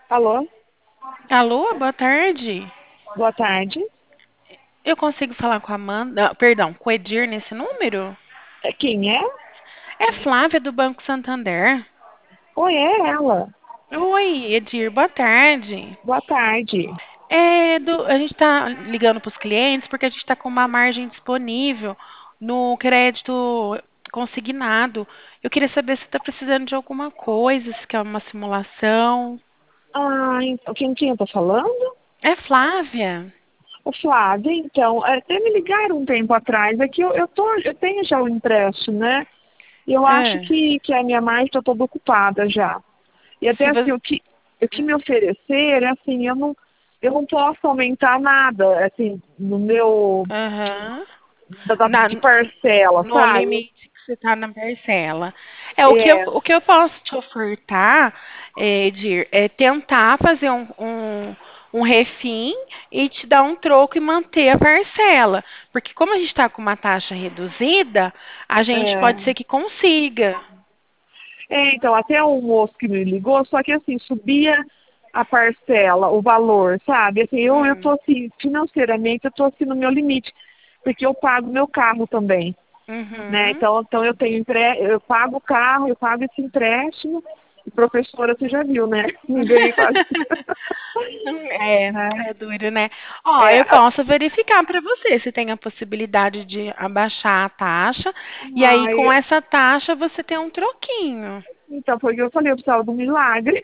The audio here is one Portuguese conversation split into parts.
Alô, Alô, boa tarde. boa tarde. Eu consigo falar com a Amanda, perdão, com o Edir nesse número? Quem é? É Flávia do Banco Santander. Oi, é ela. Oi, Edir, boa tarde. Boa tarde. A gente está ligando para os clientes porque a gente está com uma margem disponível no crédito consignado. Eu queria saber se está precisando de alguma coisa, se quer uma simulação. Quem eu tô falando? É Flávia? O Flávio, então, até me ligaram um tempo atrás, é que eu tenho já o empréstimo, né? E eu acho É. que a minha margem está toda ocupada já. E até Se assim, você... o que me oferecer, assim, eu não posso aumentar nada, assim, no meu, Aham. de parcela, No sabe? limite que você está na parcela. É, O que eu posso te ofertar, Edir, é tentar fazer um refim e te dar um troco e manter a parcela. Porque como a gente está com uma taxa reduzida, a gente pode é. ser que consiga. Então, até o moço que me ligou, só que assim, subia a parcela, o valor, sabe? Assim, eu tô Hum, assim, financeiramente, eu tô assim no meu limite, porque eu pago meu carro também, né? uhum. Então eu pago o carro, eu pago esse empréstimo, e professora, você já viu, né? Não ganhei quase. É, Né? é duro, né? Ó, É, eu posso verificar para você se tem a possibilidade de abaixar a taxa, e aí com ai, essa taxa você tem um troquinho. então foi o que eu falei, eu precisava de um milagre.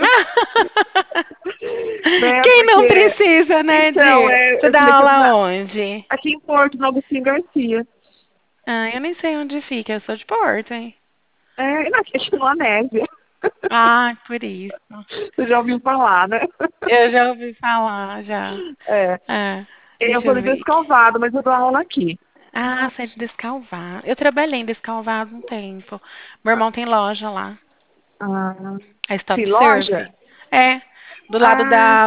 Né? Quem não Porque, precisa, né, então, Dir? Você eu dá falei que aula onde? aqui em Porto, no Agostinho Garcia. Ah, eu nem sei onde fica, eu sou de Porto, hein? Não, aqui é no Anésia. Ah, por isso. Você já ouviu falar, né? Eu já ouvi falar, já. É, Ah, eu deixa sou eu de ver aqui. Descalvado, mas eu dou aula aqui. Ah, você é de Descalvado. Eu trabalhei em Descalvado um tempo. Meu irmão tem loja lá. Ah, A Stop sim, Service. loja? É, do lado Ah,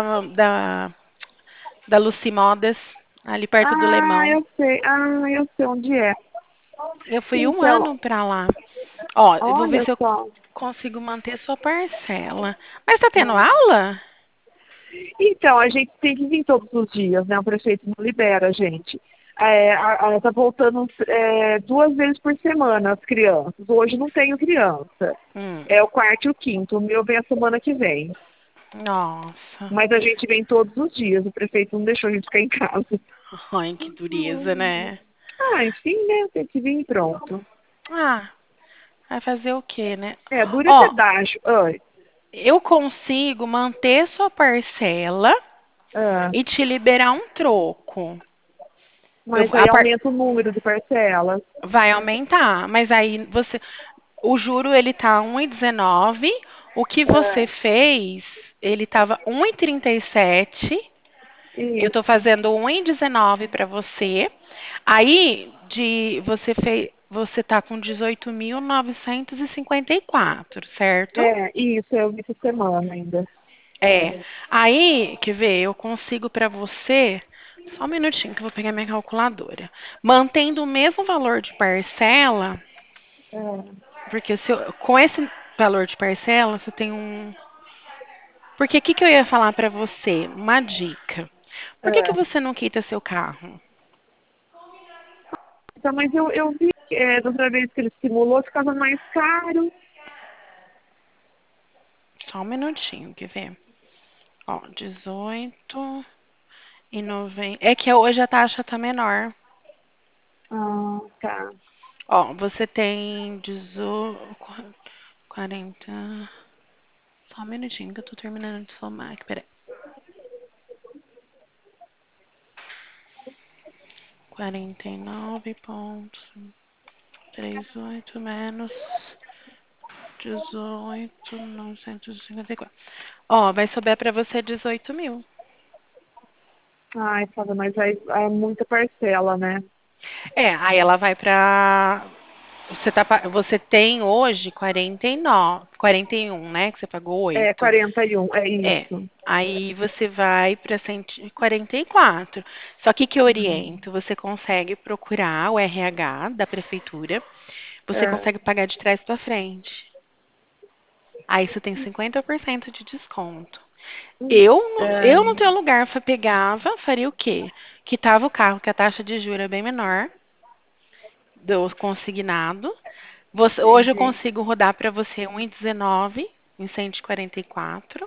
da Lucy Modas, ali perto do Lemão. eu sei. Eu sei onde é. Eu fui um Então, ano pra lá. Ó, eu vou ver olha se eu só. consigo manter sua parcela. Mas tá tendo Ah. aula? Então, a gente tem que vir todos os dias, né? O prefeito não libera a gente. Tá voltando 2 vezes por semana as crianças. Hoje não tenho criança. Hum, É o quarto e o quinto. O meu vem a semana que vem. nossa. Mas a gente vem todos os dias. O prefeito não deixou a gente ficar em casa. Ai, que dureza, né? Enfim, né? Tem que vir e pronto. Ah, vai fazer o quê, né? Dura é Ó, pedágio. Ai, eu consigo manter sua parcela ah, e te liberar um troco. Eu, mas aí aumenta o número de parcelas. vai aumentar, mas aí o juro ele tá 1,19. O que você Ah, fez, ele tava 1,37. Eu tô isso. fazendo 1,19 para você. Aí você tá com 18.954, certo? Isso, eu vi essa semana ainda. É. Aí, quer ver, eu consigo para você, só um minutinho que eu vou pegar minha calculadora. Mantendo o mesmo valor de parcela, Ah, porque com esse valor de parcela, você tem um. Porque o que, que eu ia falar para você? Uma dica. Por que, que ah. você não quita seu carro? Então, mas eu vi da outra vez que ele simulou, ficava mais caro. Só um minutinho, quer ver? Ó, 18,90. É que hoje a taxa tá menor. Tá. Ó, você tem 18, 40. Só um minutinho que eu tô terminando de somar aqui, peraí. 49,38 menos 18.954. Ó, vai sobrar pra você 18 mil. Ai, foda, mas aí é muita parcela, né? É, aí ela vai pra. Você tem hoje 49, 41, né? Que você pagou 8. 41, é É. isso. Aí você vai para 144. Só que eu oriento, você consegue procurar o RH da prefeitura, você É, consegue pagar de trás para frente. Aí você tem 50% de desconto. Eu no teu lugar pegava, faria o quê? Quitava o carro, que a taxa de juros é bem menor do consignado. Hoje eu Entendi. consigo rodar para você 1,19 em 144.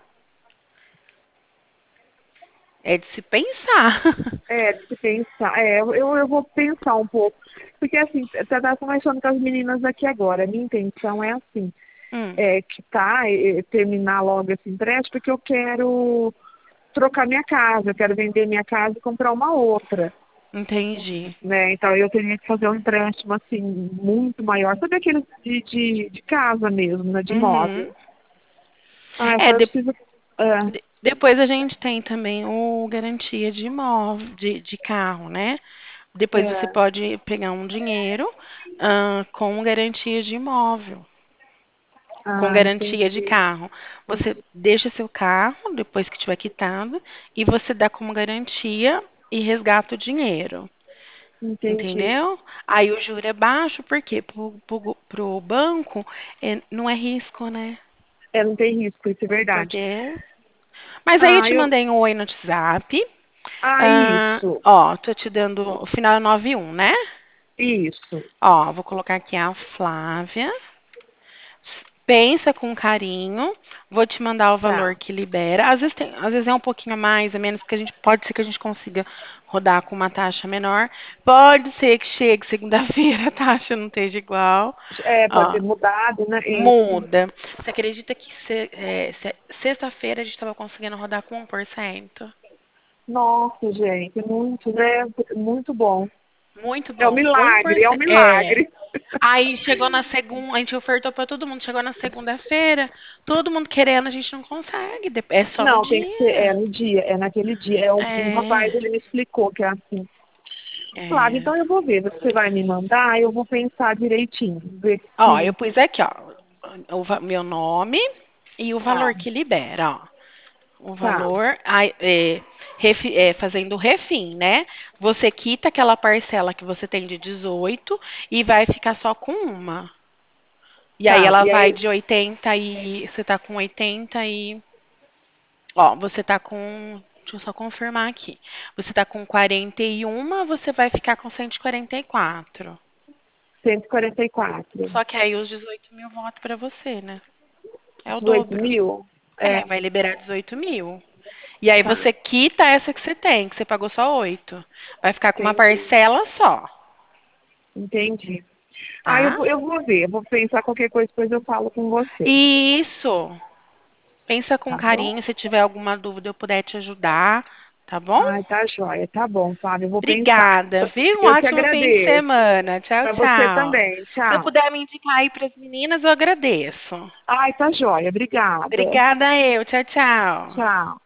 É de se pensar. É, de se pensar. É, eu vou pensar um pouco. Porque assim, tá conversando com as meninas aqui agora. A minha intenção é assim, Hum, terminar logo esse empréstimo, porque eu quero trocar minha casa, eu quero vender minha casa e comprar uma outra. entendi. Né? Então eu teria que fazer um empréstimo assim, muito maior, sabe aquele de casa mesmo, né? De Uhum. imóvel. Ah, eu É, só preciso. É, depois a gente tem também o garantia de imóvel, de carro, né? Depois você é, pode pegar um dinheiro, com garantia de imóvel, com garantia de entendi, carro. Você deixa seu carro depois que tiver quitado e você dá como garantia e resgata o dinheiro. entendi. Entendeu? Aí o juro é baixo, porque pro banco não é risco, né? É, não tem risco, isso é verdade. Porque. Mas aí eu Ah, te eu. mandei um oi no WhatsApp. Isso, Ó, tô te dando. O final é 91, né? isso. Ó, vou colocar aqui a Flávia. Pensa com carinho. Vou te mandar o valor Tá. que libera. Às vezes é um pouquinho a mais, a menos, porque pode ser que a gente consiga rodar com uma taxa menor. Pode ser que chegue segunda-feira a taxa não esteja igual. É, pode Ó, ter mudado, né? Isso. muda. Você acredita que sexta-feira a gente estava conseguindo rodar com 1%? Nossa, gente, muito, né? Muito bom. Muito É um bom. milagre, é um 1%. É. milagre. Aí chegou na segunda, a gente ofertou para todo mundo. Chegou na segunda-feira, todo mundo querendo, a gente não consegue. É só no Não, tem que ser, é dia. no dia, é naquele dia. É um rapaz, É, ele me explicou que é assim. Claro, é. então eu vou ver. Você vai me mandar, eu vou pensar direitinho. Ver Ó, eu se. pus aqui, ó, meu nome e o valor Tá, que libera, ó. O tá. valor, fazendo o refim, né? Você quita aquela parcela que você tem de 18 e vai ficar só com uma. E aí Tá. ela E vai aí, de 80 e você tá com 80 e, ó, você tá com, deixa eu só confirmar aqui. Você tá com 41, você vai ficar com 144. 144. Só que aí os 18 mil voltam pra você, né? É o 18 dobro. mil? É, É, vai liberar 18 mil. E aí tá. você quita essa que você tem, que você pagou só 8. Vai ficar com uma Entendi. parcela só, Entendi. Ah, tá? eu vou ver. Eu vou pensar qualquer coisa, depois eu falo com você. Isso. Pensa com Tá bom? carinho, se tiver alguma dúvida eu puder te ajudar, tá bom? Ai, tá joia. Tá bom, Fábio. Eu vou pensar. Obrigada, viu? Um Eu que ótimo fim de agradeço. semana. Tchau, Pra você tchau. também. Se eu Tchau. puder me indicar aí para as meninas, eu agradeço. Ai, tá joia. Obrigada. Obrigada eu. Tchau, tchau. Tchau.